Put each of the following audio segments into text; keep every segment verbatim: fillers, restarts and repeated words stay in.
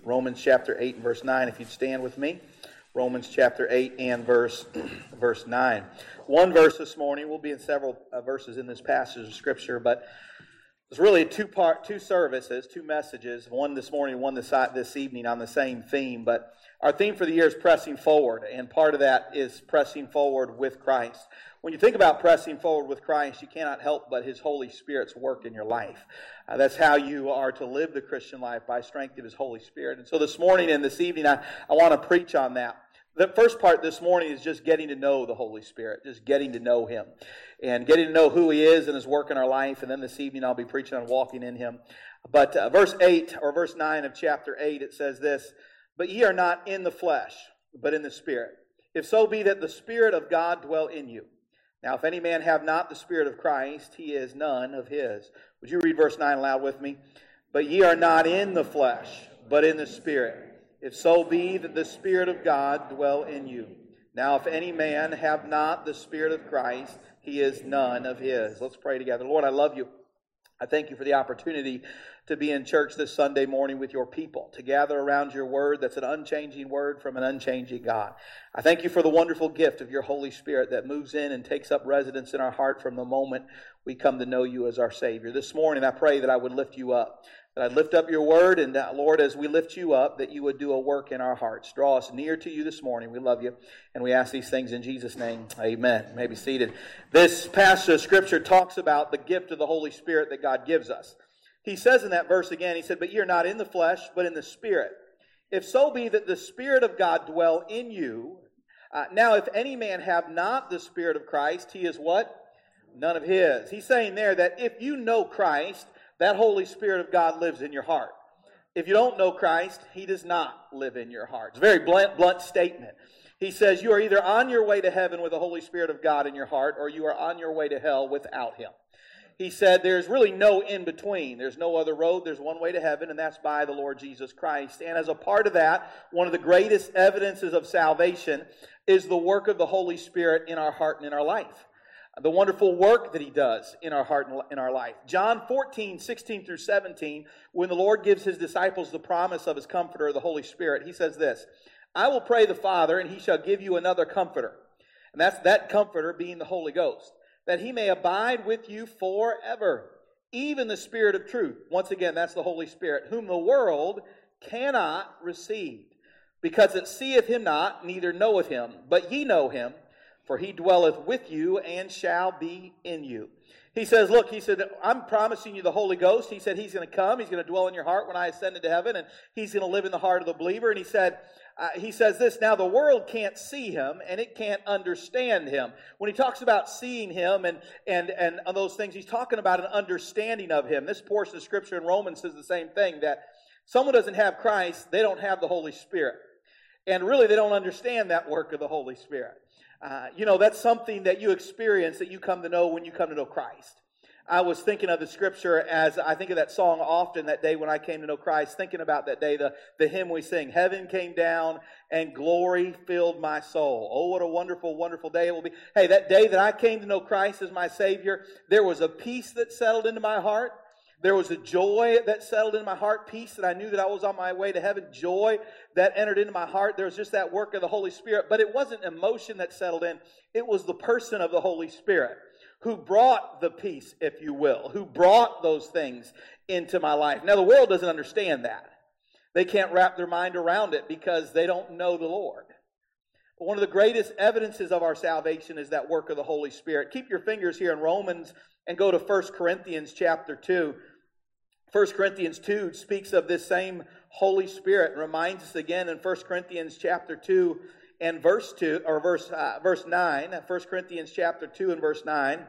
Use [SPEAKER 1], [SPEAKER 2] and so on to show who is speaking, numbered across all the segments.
[SPEAKER 1] Romans chapter eight and verse nine, if you'd stand with me. Romans chapter eight and verse verse nine. One verse this morning. We'll be in several uh, verses in this passage of Scripture, but it's really two part, two services, two messages. One this morning, one this this evening on the same theme. But our theme for the year is pressing forward, and part of that is pressing forward with Christ. When you think about pressing forward with Christ, you cannot help but His Holy Spirit's work in your life. Uh, that's how you are to live the Christian life, by strength of His Holy Spirit. And so this morning and this evening, I, I want to preach on that. The first part this morning is just getting to know the Holy Spirit, just getting to know Him, and getting to know who He is and His work in our life. And then this evening I'll be preaching on walking in Him. But uh, verse eight, or verse nine of chapter eight, it says this, "But ye are not in the flesh, but in the Spirit, if so be that the Spirit of God dwell in you. Now if any man have not the Spirit of Christ, he is none of His." Would you read verse nine aloud with me? "But ye are not in the flesh, but in the Spirit, if so be that the Spirit of God dwell in you. Now if any man have not the Spirit of Christ, he is none of His." Let's pray together. Lord, I love You. I thank You for the opportunity to be in church this Sunday morning with Your people, to gather around Your Word that's an unchanging Word from an unchanging God. I thank You for the wonderful gift of Your Holy Spirit that moves in and takes up residence in our heart from the moment we come to know You as our Savior. This morning I pray that I would lift You up, that I'd lift up Your Word, and that, Lord, as we lift You up, that You would do a work in our hearts. Draw us near to You this morning. We love You, and we ask these things in Jesus' name. Amen. You may be seated. This passage of Scripture talks about the gift of the Holy Spirit that God gives us. He says in that verse again, he said, "But ye are not in the flesh, but in the Spirit. If so be that the Spirit of God dwell in you. Uh, now if any man have not the Spirit of Christ, he is" what? "None of His." He's saying there that if you know Christ, that Holy Spirit of God lives in your heart. If you don't know Christ, He does not live in your heart. It's a very blunt, blunt statement. He says you are either on your way to heaven with the Holy Spirit of God in your heart, or you are on your way to hell without Him. He said there's really no in-between. There's no other road. There's one way to heaven, and that's by the Lord Jesus Christ. And as a part of that, one of the greatest evidences of salvation is the work of the Holy Spirit in our heart and in our life. The wonderful work that He does in our heart and in our life. John fourteen, sixteen through seventeen, when the Lord gives His disciples the promise of His Comforter, the Holy Spirit, He says this, "I will pray the Father, and He shall give you another Comforter." And that's that Comforter being the Holy Ghost, "that He may abide with you forever, even the Spirit of truth." Once again, that's the Holy Spirit, "whom the world cannot receive, because it seeth Him not, neither knoweth Him. But ye know Him, for He dwelleth with you and shall be in you." He says, look, He said, I'm promising you the Holy Ghost. He said He's going to come. He's going to dwell in your heart when I ascend into heaven, and He's going to live in the heart of the believer. And He said, uh, He says this, "Now the world can't see Him, and it can't understand Him." When He talks about seeing Him and, and, and those things, He's talking about an understanding of Him. This portion of Scripture in Romans says the same thing, that someone doesn't have Christ, they don't have the Holy Spirit. And really, they don't understand that work of the Holy Spirit. Uh, you know, that's something that you experience, that you come to know when you come to know Christ. I was thinking of the Scripture as I think of that song often that day when I came to know Christ, thinking about that day, the, the hymn we sing, "Heaven came down and glory filled my soul." Oh, what a wonderful, wonderful day it will be. Hey, that day that I came to know Christ as my Savior, there was a peace that settled into my heart. There was a joy that settled in my heart, peace that I knew that I was on my way to heaven, joy that entered into my heart. There was just that work of the Holy Spirit. But it wasn't emotion that settled in. It was the person of the Holy Spirit who brought the peace, if you will, who brought those things into my life. Now, the world doesn't understand that. They can't wrap their mind around it because they don't know the Lord. But one of the greatest evidences of our salvation is that work of the Holy Spirit. Keep your fingers here in Romans and go to First Corinthians chapter two. First Corinthians two speaks of this same Holy Spirit and reminds us again in First Corinthians chapter two and verse two, or verse uh, verse nine. First Corinthians chapter two and verse nine.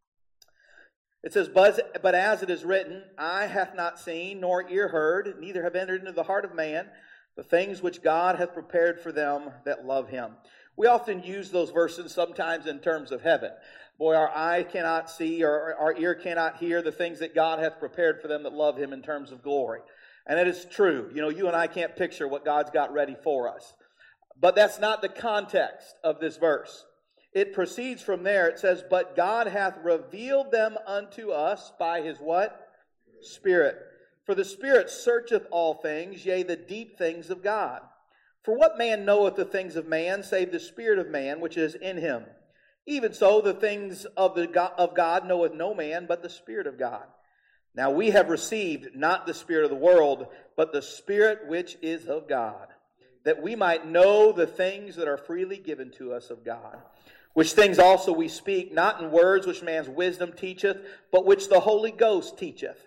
[SPEAKER 1] It says, but, but as it is written, eye hath not seen, nor ear heard, neither have entered into the heart of man, the things which God hath prepared for them that love Him. We often use those verses sometimes in terms of heaven. Boy, our eye cannot see, or our ear cannot hear the things that God hath prepared for them that love Him in terms of glory. And it is true. You know, you and I can't picture what God's got ready for us. But that's not the context of this verse. It proceeds from there. It says, but God hath revealed them unto us by His what? Spirit. For the Spirit searcheth all things, yea, the deep things of God. For what man knoweth the things of man, save the Spirit of man which is in him? Even so, the things of, the God, of God knoweth no man, but the Spirit of God. Now we have received not the spirit of the world, but the Spirit which is of God, that we might know the things that are freely given to us of God. Which things also we speak, not in words which man's wisdom teacheth, but which the Holy Ghost teacheth,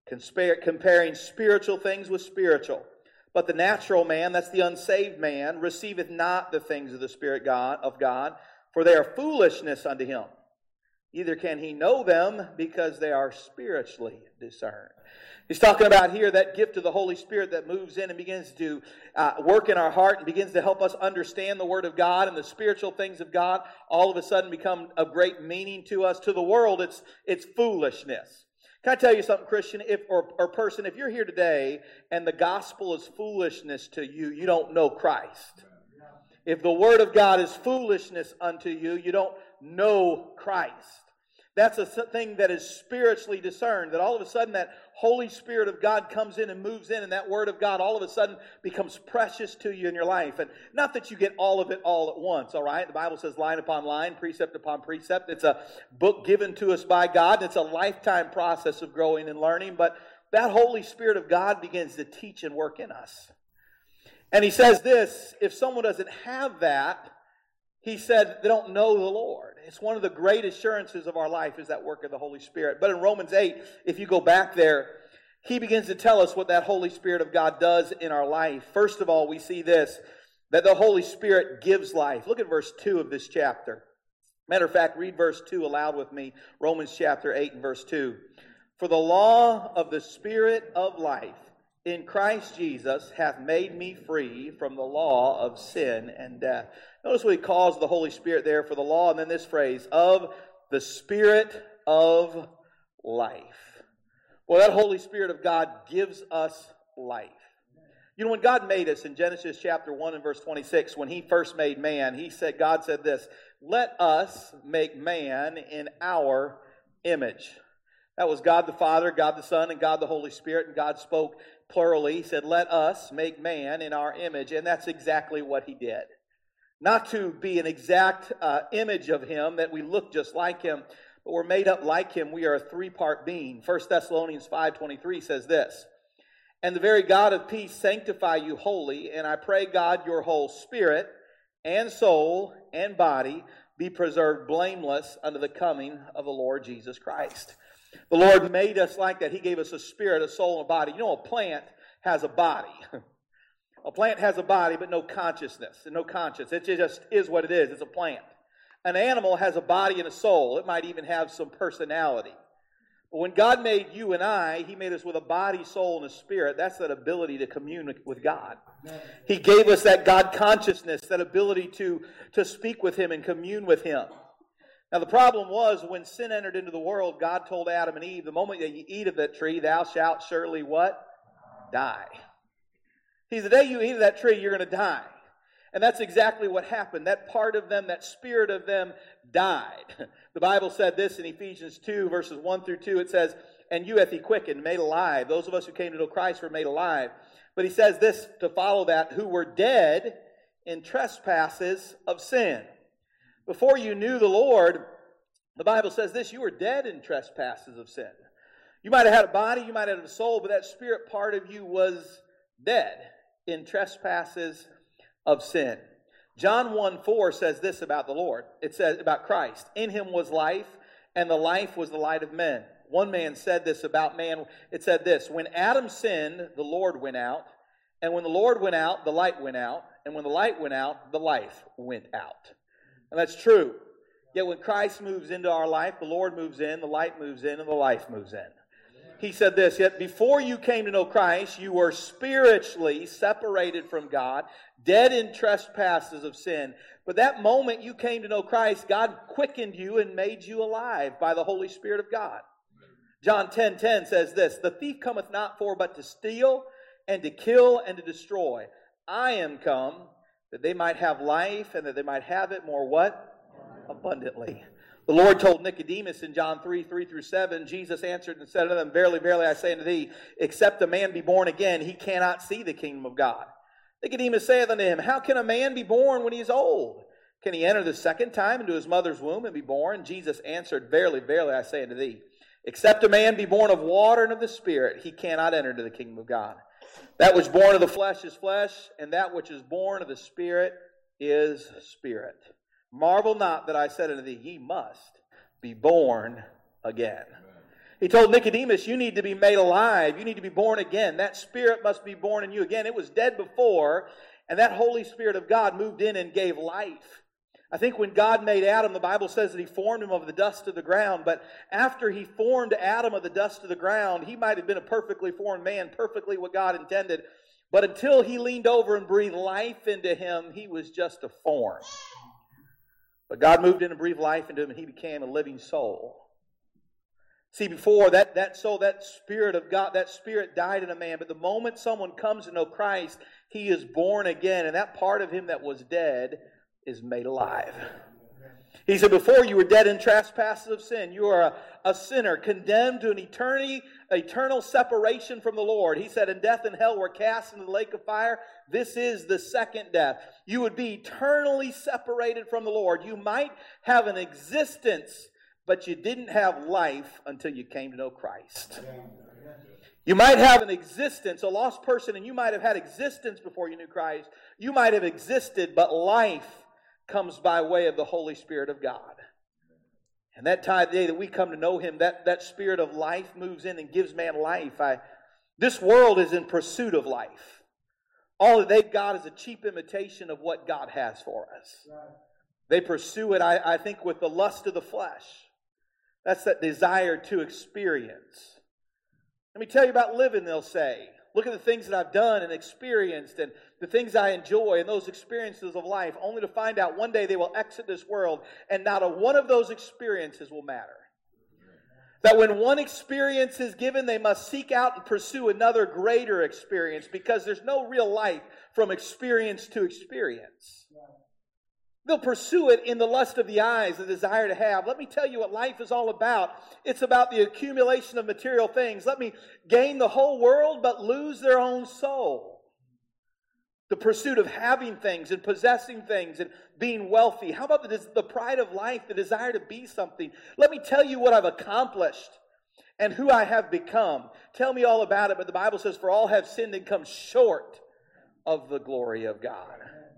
[SPEAKER 1] comparing spiritual things with spiritual. But the natural man, that's the unsaved man, receiveth not the things of the Spirit God of God, for they are foolishness unto him. Neither can he know them, because they are spiritually discerned. He's talking about here that gift of the Holy Spirit that moves in and begins to uh, work in our heart and begins to help us understand the Word of God, and the spiritual things of God all of a sudden become of great meaning to us. To the world, it's it's foolishness. Can I tell you something, Christian, if or, or person, if you're here today and the gospel is foolishness to you, you don't know Christ. If the Word of God is foolishness unto you, you don't know Christ. That's a thing that is spiritually discerned, that all of a sudden that Holy Spirit of God comes in and moves in, and that Word of God all of a sudden becomes precious to you in your life. And not that you get all of it all at once, all right? The Bible says line upon line, precept upon precept. It's a book given to us by God. It's a lifetime process of growing and learning, but that Holy Spirit of God begins to teach and work in us. And he says this, if someone doesn't have that, he said they don't know the Lord. It's one of the great assurances of our life is that work of the Holy Spirit. But in Romans eight, if you go back there, he begins to tell us what that Holy Spirit of God does in our life. First of all, we see this, that the Holy Spirit gives life. Look at verse two of this chapter. Matter of fact, read verse two aloud with me. Romans chapter eight and verse two. For the law of the Spirit of life in Christ Jesus hath made me free from the law of sin and death. Notice what he calls the Holy Spirit there for the law, and then this phrase, of the Spirit of life. Well, that Holy Spirit of God gives us life. You know, when God made us in Genesis chapter one and verse twenty-six, when he first made man, he said, God said this, let us make man in our image. That was God the Father, God the Son, and God the Holy Spirit, and God spoke plurally. He said, let us make man in our image, and that's exactly what he did. Not to be an exact uh, image of him, that we look just like him, but we're made up like him. We are a three-part being. First Thessalonians five twenty-three says this, and the very God of peace sanctify you wholly, and I pray God your whole spirit and soul and body be preserved blameless unto the coming of the Lord Jesus Christ. The Lord made us like that. He gave us a spirit, a soul, and a body. You know, a plant has a body. A plant has a body, but no consciousness and no conscience. It just is what it is. It's a plant. An animal has a body and a soul. It might even have some personality. But when God made you and I, he made us with a body, soul, and a spirit. That's that ability to commune with God. He gave us that God consciousness, that ability to, to speak with him and commune with him. Now the problem was when sin entered into the world, God told Adam and Eve, the moment that you eat of that tree, thou shalt surely what? Die. See, the day you eat of that tree, you're going to die. And that's exactly what happened. That part of them, that spirit of them died. The Bible said this in Ephesians two, verses one through two. It says, and you hath he quickened, made alive. Those of us who came to know Christ were made alive. But he says this to follow that, who were dead in trespasses of sin. Before you knew the Lord, the Bible says this, you were dead in trespasses of sin. You might have had a body, you might have had a soul, but that spirit part of you was dead in trespasses of sin. John one four says this about the Lord. It says about Christ. In him was life, and the life was the light of men. One man said this about man. It said this, when Adam sinned, the Lord went out. And when the Lord went out, the light went out. And when the light went out, the life went out. And that's true. Yet when Christ moves into our life, the Lord moves in, the light moves in, and the life moves in. He said this, yet before you came to know Christ, you were spiritually separated from God, dead in trespasses of sin. But that moment you came to know Christ, God quickened you and made you alive by the Holy Spirit of God. John ten ten says this, the thief cometh not for but to steal and to kill and to destroy. I am come that they might have life and that they might have it more what? Abundantly. The Lord told Nicodemus in John three, three through seven, Jesus answered and said unto them, Verily, verily, I say unto thee, except a man be born again, he cannot see the kingdom of God. Nicodemus saith unto him, How can a man be born when he is old? Can he enter the second time into his mother's womb and be born? Jesus answered, Verily, verily, I say unto thee, except a man be born of water and of the Spirit, he cannot enter into the kingdom of God. That which is born of the flesh is flesh, and that which is born of the Spirit is spirit. Marvel not that I said unto thee, Ye must be born again. He told Nicodemus, you need to be made alive. You need to be born again. That Spirit must be born in you again. It was dead before, and that Holy Spirit of God moved in and gave life. I think when God made Adam, the Bible says that He formed him of the dust of the ground. But after He formed Adam of the dust of the ground, he might have been a perfectly formed man, perfectly what God intended. But until He leaned over and breathed life into him, he was just a form. But God moved in and breathed life into him, and he became a living soul. See, before that, that soul, that Spirit of God, that Spirit died in a man. But the moment someone comes to know Christ, he is born again. And that part of him that was dead is made alive. He said, before you were dead in trespasses of sin. You are a, a sinner, condemned to an eternity, eternal separation from the Lord. He said, and death and hell were cast into the lake of fire. This is the second death. You would be eternally separated from the Lord. You might have an existence, but you didn't have life until you came to know Christ. You might have an existence, a lost person, and you might have had existence before you knew Christ. You might have existed, but life comes by way of the Holy Spirit of God. And that time, the day that we come to know Him, that, that Spirit of life moves in and gives man life. I, this world is in pursuit of life. All that they've got is a cheap imitation of what God has for us. They pursue it, I, I think, with the lust of the flesh. That's that desire to experience. Let me tell you about living, they'll say. Look at the things that I've done and experienced and the things I enjoy and those experiences of life, only to find out one day they will exit this world and not a one of those experiences will matter. That when one experience is given, they must seek out and pursue another greater experience because there's no real life from experience to experience. They'll pursue it in the lust of the eyes, the desire to have. Let me tell you what life is all about. It's about the accumulation of material things. Let me gain the whole world but lose their own soul. The pursuit of having things and possessing things and being wealthy. How about the, the pride of life, the desire to be something? Let me tell you what I've accomplished and who I have become. Tell me all about it, but the Bible says, for all have sinned and come short of the glory of God.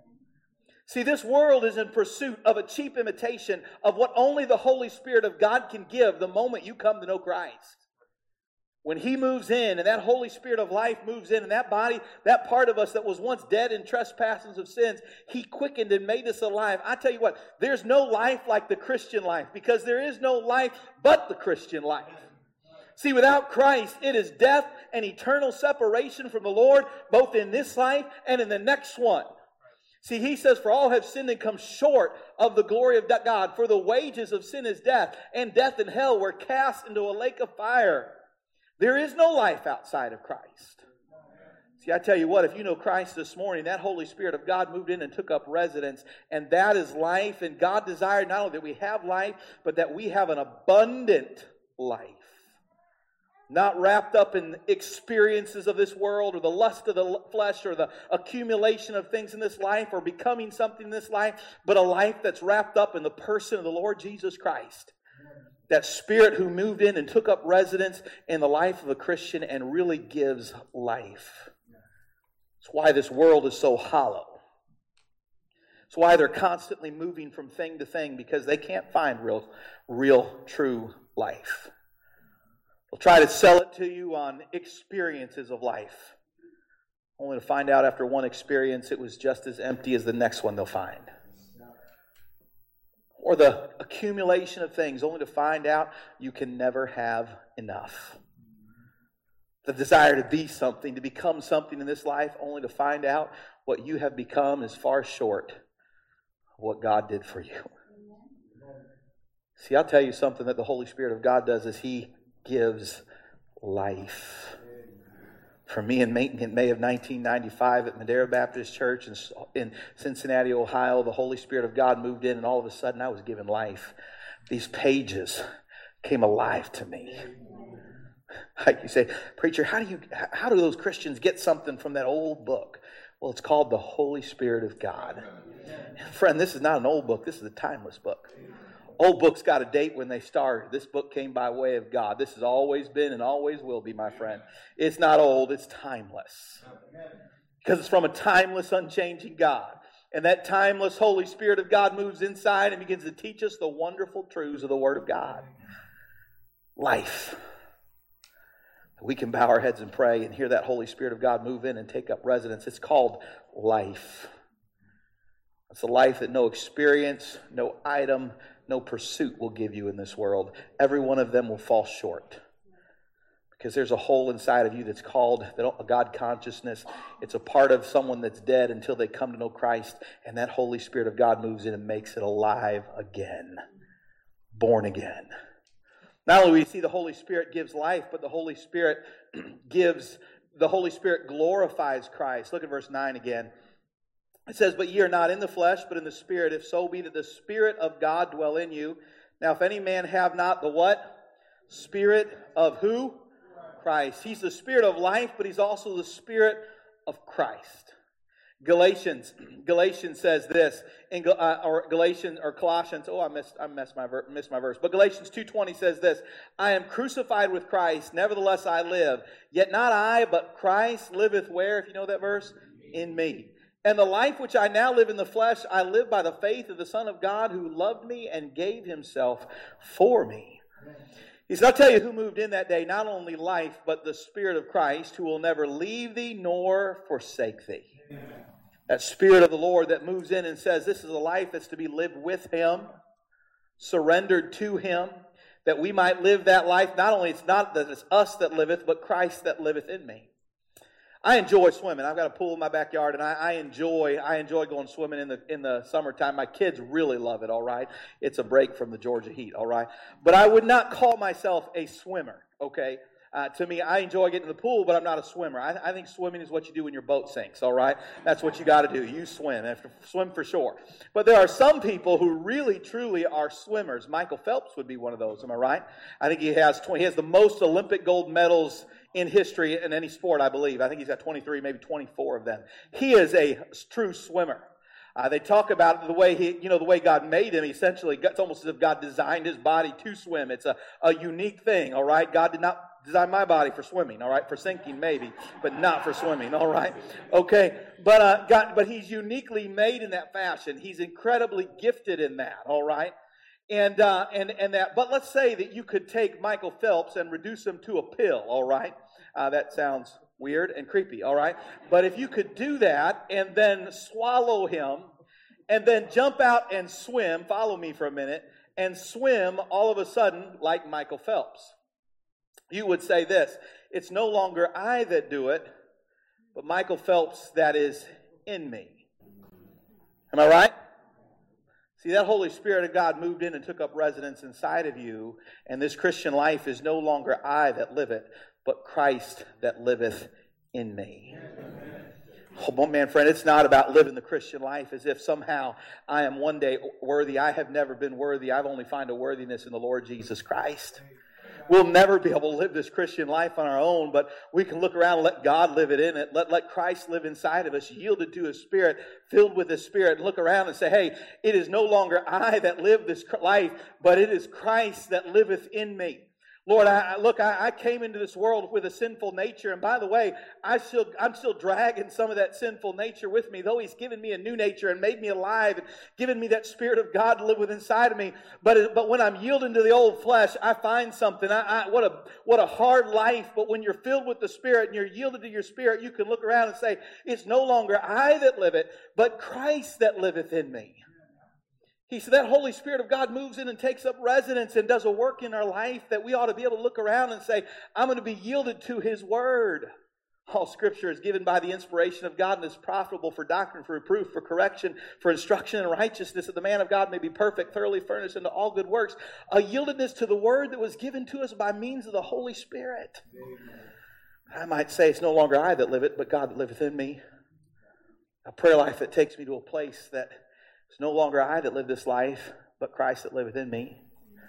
[SPEAKER 1] See, this world is in pursuit of a cheap imitation of what only the Holy Spirit of God can give the moment you come to know Christ. When He moves in and that Holy Spirit of life moves in and that body, that part of us that was once dead in trespasses of sins, He quickened and made us alive. I tell you what, there's no life like the Christian life because there is no life but the Christian life. See, without Christ, it is death and eternal separation from the Lord, both in this life and in the next one. See, He says, for all have sinned and come short of the glory of God. For the wages of sin is death, and death and hell were cast into a lake of fire. There is no life outside of Christ. See, I tell you what, if you know Christ this morning, that Holy Spirit of God moved in and took up residence, and that is life. And God desired not only that we have life, but that we have an abundant life. Not wrapped up in experiences of this world or the lust of the flesh or the accumulation of things in this life or becoming something in this life, but a life that's wrapped up in the person of the Lord Jesus Christ. That Spirit who moved in and took up residence in the life of a Christian and really gives life. It's why this world is so hollow. It's why they're constantly moving from thing to thing because they can't find real, real, true life. They'll try to sell it to you on experiences of life, only to find out after one experience it was just as empty as the next one they'll find. Or the accumulation of things, only to find out you can never have enough. The desire to be something, to become something in this life, only to find out what you have become is far short of what God did for you. See, I'll tell you something that the Holy Spirit of God does is He gives life. For me in May, in May of nineteen ninety-five at Madera Baptist Church in, in Cincinnati, Ohio, the Holy Spirit of God moved in and all of a sudden I was given life. these pages came alive to me. Like you say, preacher, how do you, how do those Christians get something from that old book? Well, it's called the Holy Spirit of God. Friend, this is not an old book. This is a timeless book. Old books got a date when they started. This book came by way of God. This has always been and always will be, my friend. It's not old. It's timeless. Because it's from a timeless, unchanging God. And that timeless Holy Spirit of God moves inside and begins to teach us the wonderful truths of the Word of God. Life. We can bow our heads and pray and hear that Holy Spirit of God move in and take up residence. It's called life. It's a life that no experience, no item, no pursuit will give you in this world. Every one of them will fall short. Because there's a hole inside of you that's called a God consciousness. It's a part of someone that's dead until they come to know Christ. And that Holy Spirit of God moves in and makes it alive again. Born again. Not only do we see the Holy Spirit gives life, but the Holy Spirit gives, the Holy Spirit glorifies Christ. Look at verse nine again. It says, but ye are not in the flesh, but in the Spirit, if so be that the Spirit of God dwell in you. Now, if any man have not the what? Spirit of who? Christ. He's the Spirit of life, but he's also the Spirit of Christ. Galatians, Galatians says this, in, uh, or Galatians or Colossians. Oh, I missed, I missed my ver- missed my verse. But Galatians two twenty says this: I am crucified with Christ; nevertheless I live. Yet not I, but Christ liveth where? If you know that verse, in me. And the life which I now live in the flesh, I live by the faith of the Son of God, who loved me and gave Himself for me. He said, I'll tell you who moved in that day, not only life, but the Spirit of Christ, who will never leave thee nor forsake thee. Amen. That Spirit of the Lord that moves in and says, this is a life that's to be lived with Him, surrendered to Him, that we might live that life. Not only it's not that it's us that liveth, but Christ that liveth in me. I enjoy swimming. I've got a pool in my backyard, and I, I enjoy I enjoy going swimming in the in the summertime. My kids really love it, all right? It's a break from the Georgia heat, all right? But I would not call myself a swimmer, okay? Uh, to me, I enjoy getting in the pool, but I'm not a swimmer. I, I think swimming is what you do when your boat sinks, all right? That's what you got to do. You swim. You have to swim for sure. But there are some people who really, truly are swimmers. Michael Phelps would be one of those, am I right? I think he has twenty, he has the most Olympic gold medals in history in any sport, I believe. I think he's got twenty-three, maybe twenty-four of them. He is a true swimmer. Uh, they talk about the way he, you know, the way God made him. Essentially, it's almost as if God designed his body to swim. It's a, a unique thing, all right? God did not design my body for swimming, all right? For sinking, maybe, but not for swimming, all right? Okay, but uh, God, but he's uniquely made in that fashion. He's incredibly gifted in that, all right? And uh, and and that, but let's say that you could take Michael Phelps and reduce him to a pill, all right? Uh, that sounds weird and creepy, all right? But if you could do that and then swallow him and then jump out and swim, follow me for a minute, and swim all of a sudden like Michael Phelps, you would say this: it's no longer I that do it, but Michael Phelps that is in me. Am I right? See, that Holy Spirit of God moved in and took up residence inside of you, and this Christian life is no longer I that live it, but Christ that liveth in me. Oh, man, friend, it's not about living the Christian life as if somehow I am one day worthy. I have never been worthy. I've only found a worthiness in the Lord Jesus Christ. We'll never be able to live this Christian life on our own, but we can look around and let God live it in it. Let, let Christ live inside of us, yielded to His Spirit, filled with His Spirit, and look around and say, hey, it is no longer I that live this life, but it is Christ that liveth in me. Lord, I, look, I, I came into this world with a sinful nature, and by the way, I still, I'm still dragging some of that sinful nature with me, though He's given me a new nature and made me alive and given me that Spirit of God to live within inside of me. But, but when I'm yielding to the old flesh, I find something. I, I, what a what a hard life, but when you're filled with the Spirit and you're yielded to your Spirit, you can look around and say, it's no longer I that live it, but Christ that liveth in me. He said that Holy Spirit of God moves in and takes up residence and does a work in our life that we ought to be able to look around and say, I'm going to be yielded to His Word. All Scripture is given by the inspiration of God and is profitable for doctrine, for reproof, for correction, for instruction in righteousness, that the man of God may be perfect, thoroughly furnished into all good works. A yieldedness to the Word that was given to us by means of the Holy Spirit. Amen. I might say it's no longer I that live it, but God that liveth in me. A prayer life that takes me to a place that it's no longer I that live this life, but Christ that liveth in me.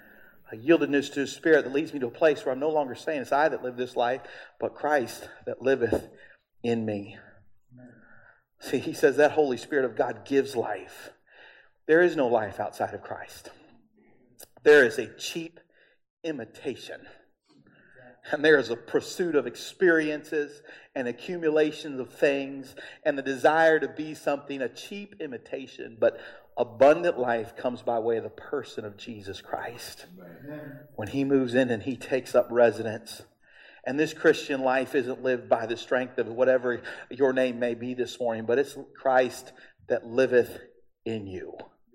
[SPEAKER 1] A yieldedness to His Spirit that leads me to a place where I'm no longer saying it's I that live this life, but Christ that liveth in me. See, he says that Holy Spirit of God gives life. There is no life outside of Christ. There is a cheap imitation. And there is a pursuit of experiences and accumulations of things and the desire to be something, a cheap imitation. But abundant life comes by way of the person of Jesus Christ. When He moves in and He takes up residence. And this Christian life isn't lived by the strength of whatever your name may be this morning, but it's Christ that liveth in you.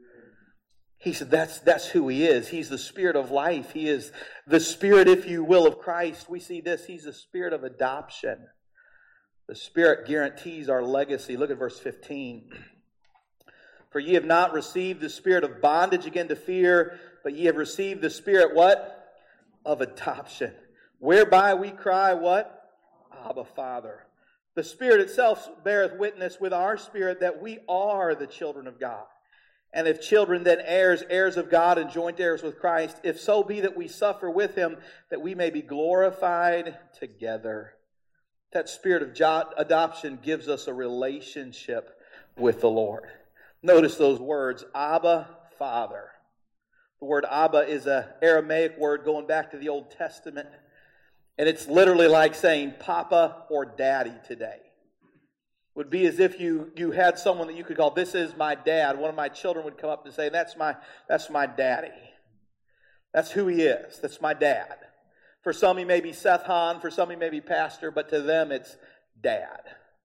[SPEAKER 1] He said that's, that's who He is. He's the Spirit of life. He is the Spirit, if you will, of Christ. We see this. He's the Spirit of adoption. The Spirit guarantees our legacy. Look at verse fifteen. For ye have not received the spirit of bondage again to fear, but ye have received the Spirit, what? Of adoption. Whereby we cry, what? Abba, Father. The Spirit itself beareth witness with our spirit that we are the children of God. And if children, then heirs, heirs of God, and joint heirs with Christ, if so be that we suffer with Him, that we may be glorified together. That spirit of adoption gives us a relationship with the Lord. Notice those words, Abba, Father. The word Abba is an Aramaic word going back to the Old Testament. And it's literally like saying Papa or Daddy today. Would be as if you, you had someone that you could call, this is my dad. One of my children would come up and say, that's my, that's my daddy. That's who he is. That's my dad. For some he may be Seth Hahn, for some he may be pastor, but to them it's dad.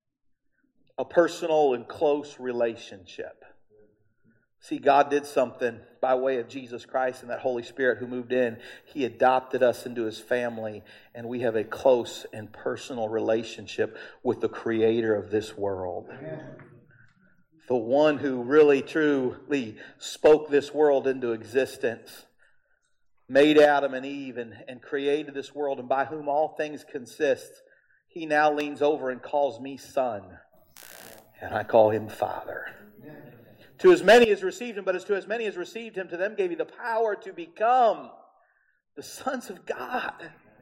[SPEAKER 1] A personal and close relationship. See, God did something by way of Jesus Christ and that Holy Spirit who moved in. He adopted us into His family, and we have a close and personal relationship with the Creator of this world. Amen. The one who really, truly spoke this world into existence, made Adam and Eve and, and created this world, and by whom all things consist. He now leans over and calls me son, and I call Him Father. To as many as received Him, but as to as many as received Him, to them gave He the power to become the sons of God.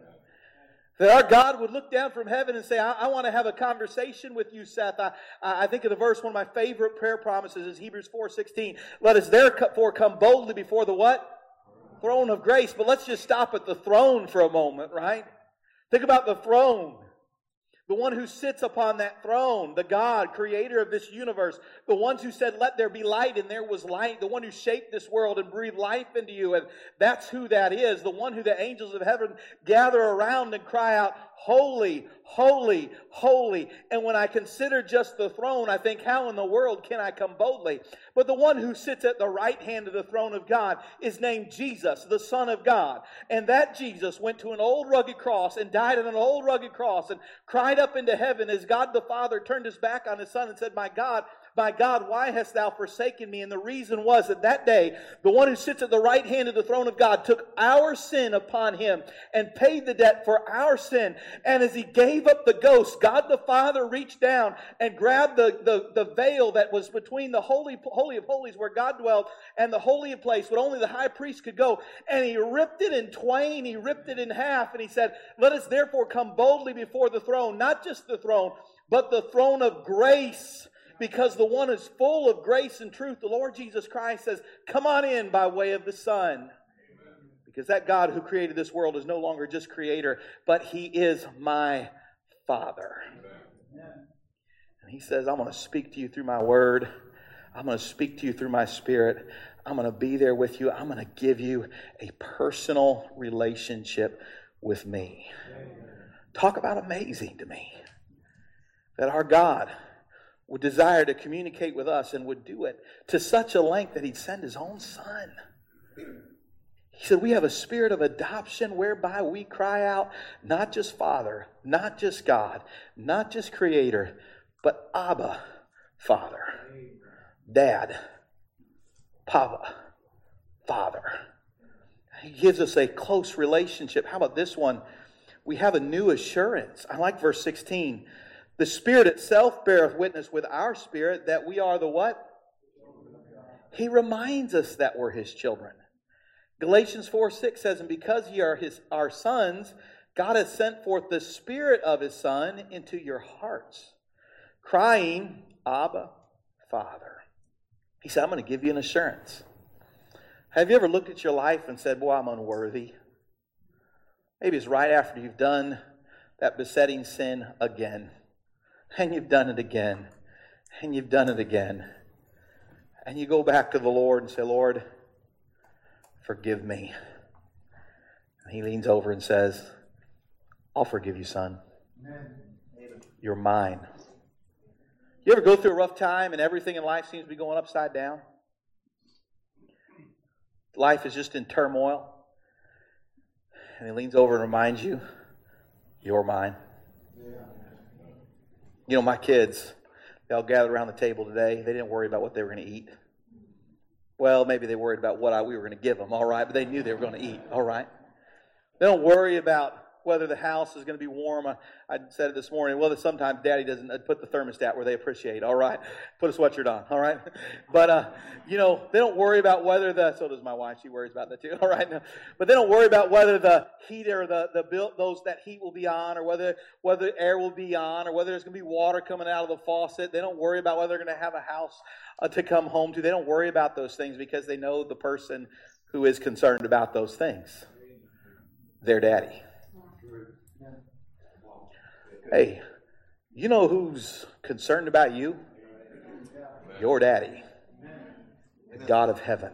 [SPEAKER 1] That our God would look down from heaven and say, I, I want to have a conversation with you, Seth. I, I think of the verse, one of my favorite prayer promises is Hebrews four sixteen. Let us therefore come boldly before the what? Throne of grace. But let's just stop at the throne for a moment, right? Think about the throne. The one who sits upon that throne, the God, creator of this universe, the ones who said, let there be light, and there was light, the one who shaped this world and breathed life into you, and that's who that is, the one who the angels of heaven gather around and cry out, holy, holy, holy. And when I consider just the throne, I think, how in the world can I come boldly? But the one who sits at the right hand of the throne of God is named Jesus, the Son of God. And that Jesus went to an old rugged cross and died on an old rugged cross and cried up into heaven as God the Father turned His back on His Son and said, my God, my God, why hast thou forsaken me? And the reason was that that day, the one who sits at the right hand of the throne of God took our sin upon Him and paid the debt for our sin. And as He gave up the ghost, God the Father reached down and grabbed the, the, the veil that was between the holy, holy of holies where God dwelt and the holy place where only the high priest could go. And He ripped it in twain. He ripped it in half. And He said, let us therefore come boldly before the throne, not just the throne, but the throne of grace. Because the one is full of grace and truth. The Lord Jesus Christ says, come on in by way of the Son. Amen. Because that God who created this world is no longer just creator, but He is my Father. Amen. And He says, I'm going to speak to you through my word. I'm going to speak to you through my Spirit. I'm going to be there with you. I'm going to give you a personal relationship with me. Amen. Talk about amazing to me. That our God would desire to communicate with us and would do it to such a length that He'd send His own Son. He said, we have a spirit of adoption whereby we cry out, not just Father, not just God, not just Creator, but Abba, Father, Dad, Papa, Father. He gives us a close relationship. How about this one? We have a new assurance. I like verse sixteen. The Spirit itself beareth witness with our spirit that we are the what? He reminds us that we're His children. Galatians four six says, and because ye are his, our sons, God has sent forth the Spirit of His Son into your hearts, crying, Abba, Father. He said, I'm going to give you an assurance. Have you ever looked at your life and said, boy, I'm unworthy? Maybe it's right after you've done that besetting sin again. And you've done it again. And you've done it again. And you go back to the Lord and say, Lord, forgive me. And He leans over and says, I'll forgive you, son. Amen. You're mine. You ever go through a rough time and everything in life seems to be going upside down? Life is just in turmoil. And He leans over and reminds you, you're mine. Yeah. You know, my kids, they all gathered around the table today. They didn't worry about what they were going to eat. Well, maybe they worried about what I, we were going to give them, all right? But they knew they were going to eat, all right? They don't worry about whether the house is going to be warm. I, I said it this morning. Well, sometimes Daddy doesn't put the thermostat where they appreciate. All right, put a sweatshirt on. All right, but uh, you know they don't worry about whether the. So does my wife. She worries about that too. All right, but they don't worry about whether the heat or the the built those that heat will be on, or whether whether air will be on, or whether there's going to be water coming out of the faucet. They don't worry about whether they're going to have a house uh, to come home to. They don't worry about those things because they know the person who is concerned about those things. Their daddy. Hey, you know who's concerned about you? Your daddy, the God of heaven.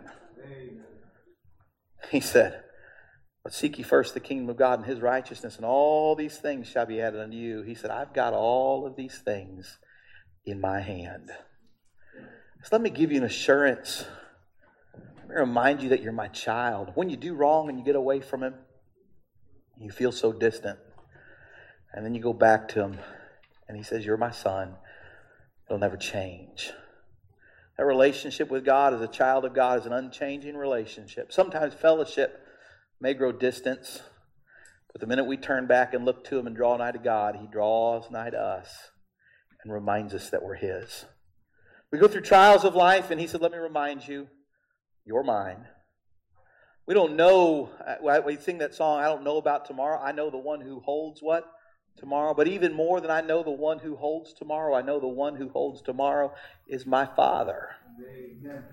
[SPEAKER 1] He said, but seek ye first the kingdom of God and His righteousness, and all these things shall be added unto you. He said, I've got all of these things in my hand. So let me give you an assurance. Let me remind you that you're my child. When you do wrong and you get away from Him, you feel so distant. And then you go back to Him, and He says, you're my son. It'll never change. That relationship with God as a child of God is an unchanging relationship. Sometimes fellowship may grow distance, but the minute we turn back and look to Him and draw nigh to God, He draws nigh to us and reminds us that we're His. We go through trials of life, and He said, let me remind you, you're mine. We don't know, we sing that song, I don't know about tomorrow. I know the one who holds what? Tomorrow. But even more than I know the one who holds tomorrow, I know the one who holds tomorrow is my Father. Amen.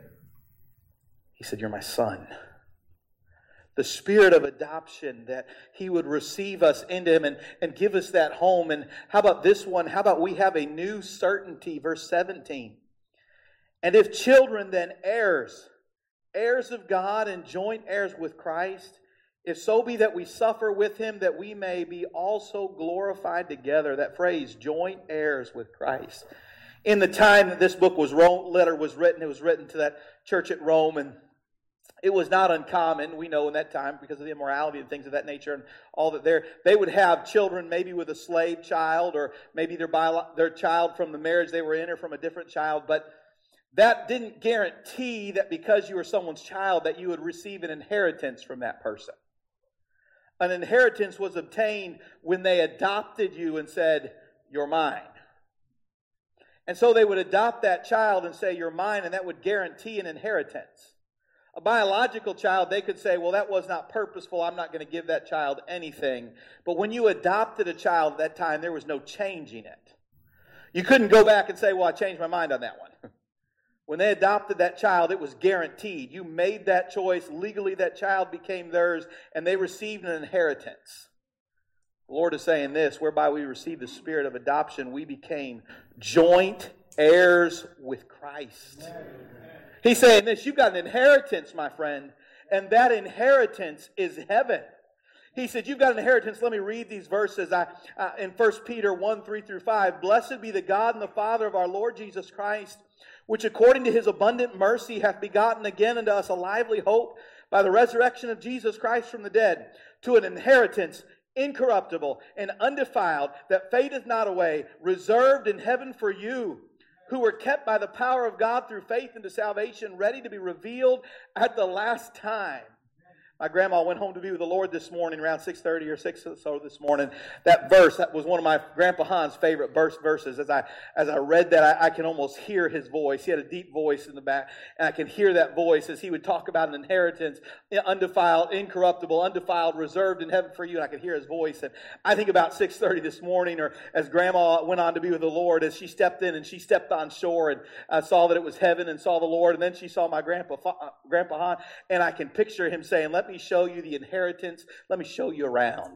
[SPEAKER 1] He said, you're my son. The spirit of adoption, that He would receive us into Him and, and give us that home. And how about this one? How about we have a new certainty? Verse seventeen. And if children, then heirs, heirs of God and joint heirs with Christ, if so be that we suffer with Him, that we may be also glorified together. That phrase, joint heirs with Christ. In the time that this book was letter was written, it was written to that church at Rome, and it was not uncommon, we know in that time, because of the immorality and things of that nature and all that there, they would have children maybe with a slave child, or maybe their, bio, their child from the marriage they were in, or from a different child, but that didn't guarantee that because you were someone's child that you would receive an inheritance from that person. An inheritance was obtained when they adopted you and said, you're mine. And so they would adopt that child and say, you're mine, and that would guarantee an inheritance. A biological child, they could say, well, that was not purposeful. I'm not going to give that child anything. But when you adopted a child at that time, there was no changing it. You couldn't go back and say, well, I changed my mind on that one. When they adopted that child, it was guaranteed. You made that choice. Legally, that child became theirs, and they received an inheritance. The Lord is saying this, whereby we received the spirit of adoption, we became joint heirs with Christ. Amen. He's saying this, you've got an inheritance, my friend, and that inheritance is heaven. He said, you've got an inheritance. Let me read these verses I, uh, in First Peter one, three through five. Blessed be the God and the Father of our Lord Jesus Christ, which according to His abundant mercy hath begotten again unto us a lively hope by the resurrection of Jesus Christ from the dead, to an inheritance incorruptible and undefiled, that fadeth not away, reserved in heaven for you, who were kept by the power of God through faith into salvation, ready to be revealed at the last time. My grandma went home to be with the Lord this morning around six thirty or six or so this morning. That verse, that was one of my Grandpa Han's favorite verse verses. As I as I read that, I, I can almost hear his voice. He had a deep voice in the back, and I can hear that voice as he would talk about an inheritance, undefiled, incorruptible, undefiled, reserved in heaven for you, and I could hear his voice. And I think about six thirty this morning, or as Grandma went on to be with the Lord, as she stepped in and she stepped on shore and uh, saw that it was heaven and saw the Lord, and then she saw my Grandpa, uh, Grandpa Han, and I can picture him saying, let me show you the inheritance. Let me show you around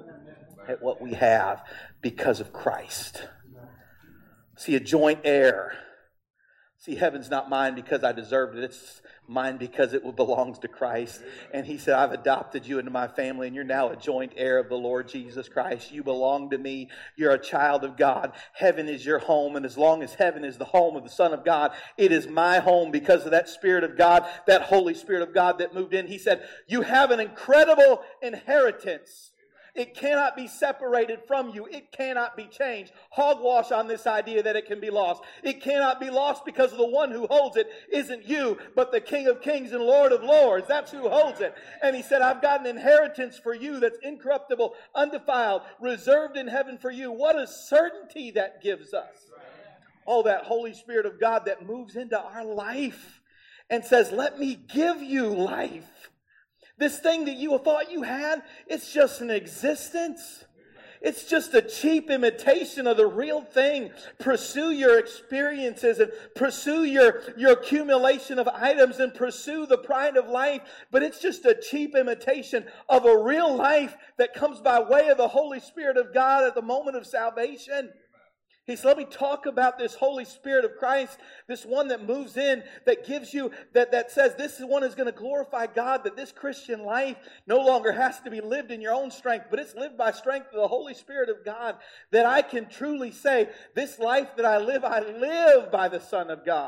[SPEAKER 1] at what we have because of Christ. See, a joint heir. See, heaven's not mine because I deserved it. It's mine because it belongs to Christ. And he said, I've adopted you into my family, and you're now a joint heir of the Lord Jesus Christ. You belong to me. You're a child of God. Heaven is your home, and as long as heaven is the home of the Son of God, it is my home because of that Spirit of God, that Holy Spirit of God that moved in. He said, you have an incredible inheritance. It cannot be separated from you. It cannot be changed. Hogwash on this idea that it can be lost. It cannot be lost because the one who holds it isn't you, but the King of Kings and Lord of Lords. That's who holds it. And he said, I've got an inheritance for you that's incorruptible, undefiled, reserved in heaven for you. What a certainty that gives us. Oh, that Holy Spirit of God that moves into our life and says, let me give you life. This thing that you thought you had, it's just an existence. It's just a cheap imitation of the real thing. Pursue your experiences and pursue your, your accumulation of items and pursue the pride of life. But it's just a cheap imitation of a real life that comes by way of the Holy Spirit of God at the moment of salvation. He said, let me talk about this Holy Spirit of Christ, this one that moves in, that gives you, that, that says this one is going to glorify God, that this Christian life no longer has to be lived in your own strength, but it's lived by strength of the Holy Spirit of God, that I can truly say, this life that I live, I live by the Son of God.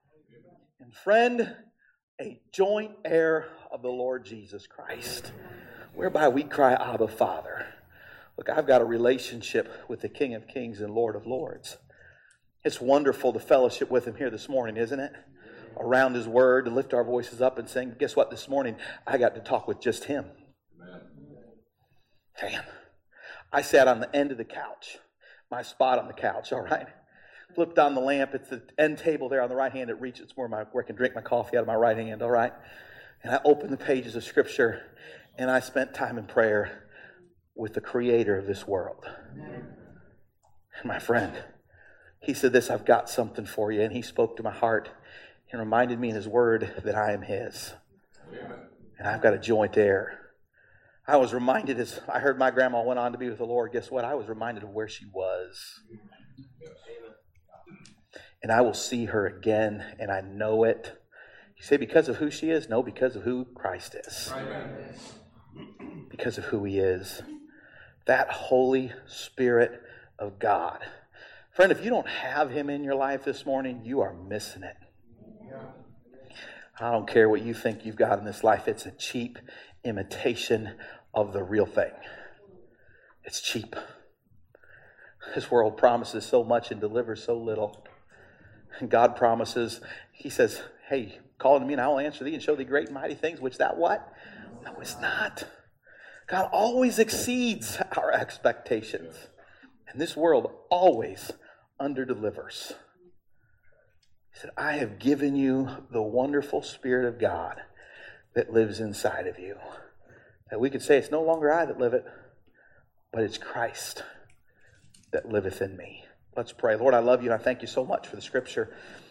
[SPEAKER 1] And friend, a joint heir of the Lord Jesus Christ, whereby we cry, Abba, Father. Look, I've got a relationship with the King of Kings and Lord of Lords. It's wonderful to fellowship with him here this morning, isn't it? Around his word, to lift our voices up and sing. Guess what? This morning, I got to talk with just him. Man, I sat on the end of the couch, my spot on the couch, all right? Flipped on the lamp. It's the end table there on the right hand. It reaches where, my, where I can drink my coffee out of my right hand, all right? And I opened the pages of Scripture, and I spent time in prayer with the creator of this world. And my friend, he said this, I've got something for you. And he spoke to my heart and reminded me in his word that I am his. Amen. And I've got a joint heir. I was reminded as I heard my grandma went on to be with the Lord. Guess what? I was reminded of where she was. And I will see her again, and I know it. You say because of who she is? No, because of who Christ is. Amen. Because of who he is. That Holy Spirit of God. Friend, if you don't have him in your life this morning, you are missing it. I don't care what you think you've got in this life. It's a cheap imitation of the real thing. It's cheap. This world promises so much and delivers so little. And God promises, he says, hey, call unto me and I will answer thee and show thee great and mighty things, which that what? No, it's not. God always exceeds our expectations. And this world always underdelivers. He said, I have given you the wonderful Spirit of God that lives inside of you. That we could say it's no longer I that live it, but it's Christ that liveth in me. Let's pray. Lord, I love you and I thank you so much for the Scripture.